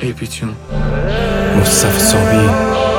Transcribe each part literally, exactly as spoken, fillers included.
ایپیتون مصطفی صابی.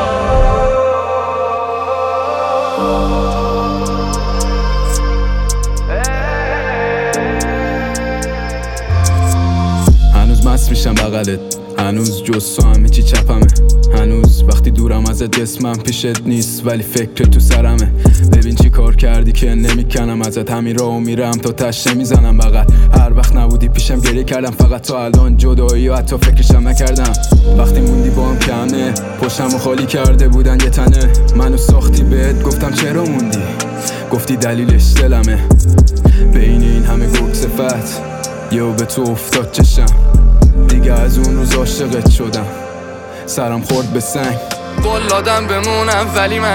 هنوز مست میشم بغلت، هنوز جز تو همه چی چپمه، هنوز وقتی دورم ازت جسمم پیشت نیست ولی فکر تو سرمه. ببین چی کار کردی که نمیکنم ازت، همین راهو میرم تا تش نمیزنم بغل. هر وقت نبودی پیشم گریه کردم فقط، تا الان جدایی و حتی فکرشم نکردم. وقتی موندی با هم کمه، پشتمو خالی کرده بودن یه تنه. منو ساختی بهت گفتم چرا موندی، گفتی دلیلش دلمه. بین این همه گرگ صفت یهو به تو افتاد چشم، دیگه از اون روز عاشقت شدم، سرم خورد به سنگ. قولادم بمونم ولی من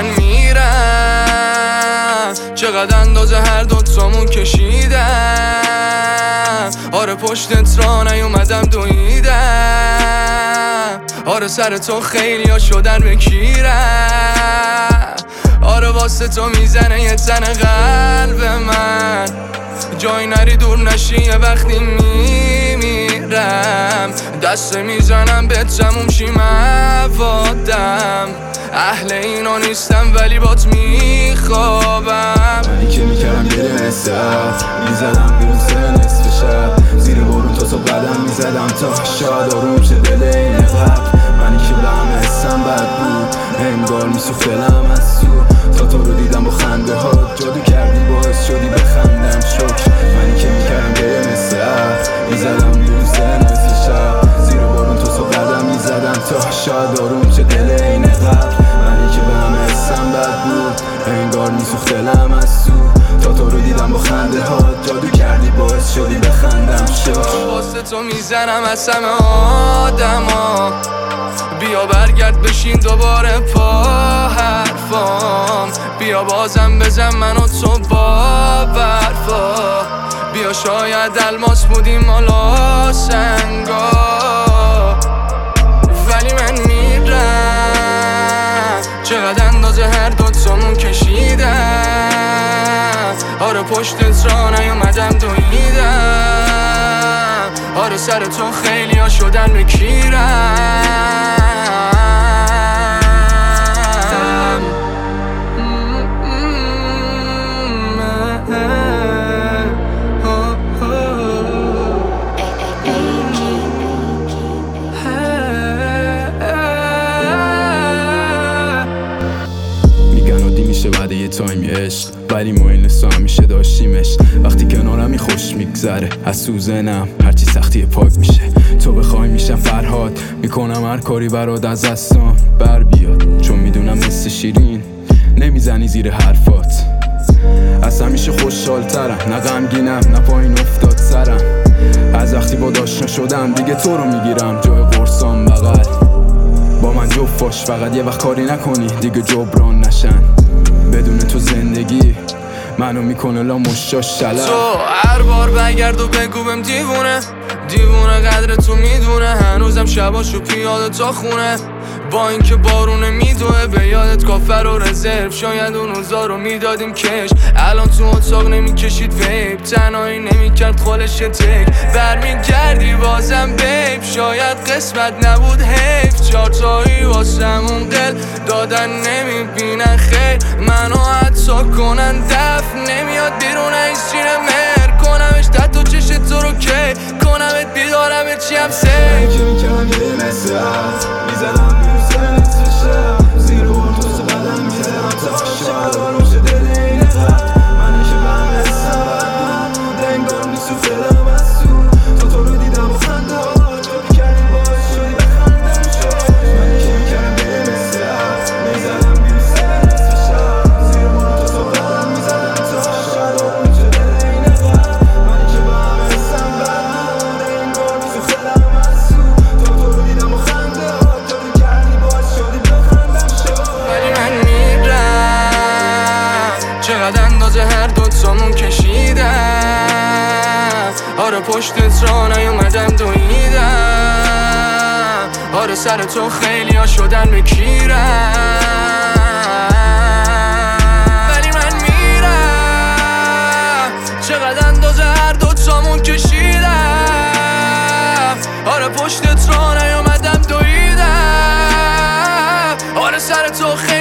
میرم، چقدر اندازه هر دوتامون کشیدم. آره پشتت را نیومدم دویدم، آره سر تو خیلی ها شدن بکیرم. آره واسه تو میزنه یه تن قلب من، جای نری دور نشی یه وقتی میمیرم. دست میزنم به تموم شی موادم، اهل اینا نیستم ولی بات میخوابم. منی که میکردم گره نسبت، میزدم بیرون سه نصف شب، زیر بارون تا صبح قدم میزدم تا شاید آروم شه دل این قبل. منی که به همه حسم بد بود، انگار میسوخت دلم از تو، تا تو رو دیدم با خنده ها جادو کردی باعث شدی بخندم شکر. منی که میکردم گره نسبت، میزدم بیرون سه نصف شب، زیر بارون تا صبح قدم میزدم تا شاید آروم شه دل این قبل. منی که به همه حسم بد بود، انگار میسوخت دلم از تو، تا تو رو دیدم با خنده ها جادو کردی باعث شدی بخندم شکر. واسه تو میزنم از همه آدما، بیا برگرد بشین دوباره پا حرفام، بیا بازم بزن من و تو با برفا، بیا شاید الماس بودیم مالا سنگا. ولی من میرم، چقدر اندازه هر دوتامون کشیدم. آره پشتت را نیومدم دویدم، آره سر تو خیلی ها شدن بکیرم. بعد یه تایمی عشق ولی ما این لسا همیشه داشتیمش. وقتی کنارمی خوش میگذره، از سوزنم هرچی سختی پاک میشه. تو بخوای میشم فرهاد، میکنم هر کاری برات از دستان بر بیاد، چون میدونم مثل شیرین نمیزنی زیر حرفات. از همیشه خوشحال ترم، نه غمگینم نه پایین افتاد سرم. از وقتی با داشنا شدم دیگه تو رو میگیرم جای قرصام بغل. با من جفت باش فقط یه وقت کاری نکنی دیگه جبران نشن. بدون تو زندگی منو میکنه لا مشاش شلم. تو هر بار بگرد و بگو بهم دیوونه، دیوونه قدر تو میدونه. هنوزم شباشو پیاده تا خونه، با اینکه بارونه میدوه. به یادت کافر و رزرو، شاید اون روزا رو میدادیم کش. الان تو اتاق نمیکشید ویب، تنهایی نمیکرد خالش تک. برمیگردی بازم بیب، شاید قسمت نبود حیف. چارتایی واسمون قل دادن نمیبینن خیر، منو حتی کنن دف نمیاد بیرون این سینه مر. کنمش تحت و چش تو رو کی کنمت بیدارم چیم سی. من که میکردم یه نسبت، میزدم بیرون سه نصف شب، زیر بارون تا صبح قدم میزدم تا شاید آروم شه دل این قبل. منی که به همه حسم بد بود، انگار میسوخت دلم از تو، تا تو رو دیدم با خنده ها جادو کردی باعث شدی بخندم شکر. منی که میکردم یه نسبت، میزدم بیرون سه نصف شب، زیر بارون تا صبح قدم میزدم تا شاید آروم شه دل این قبل. منی که به همه حسم بد بود، انگار میسوخت دلم از تو، تا تو رو دیدم با خنده ها جادو کردی باعث شدی بخندم شکر. ولی من میرم، چقدر اندازه هر دوتامون کشیدم. آره پشتت را نیومدم دویدم، آره سر تو خیلی ها شدن بکیرم. ولی من میرم، چقدر اندازه هر دوتامون کشیدم. آره پشتت را نیومدم دویدم، سر تو خیلی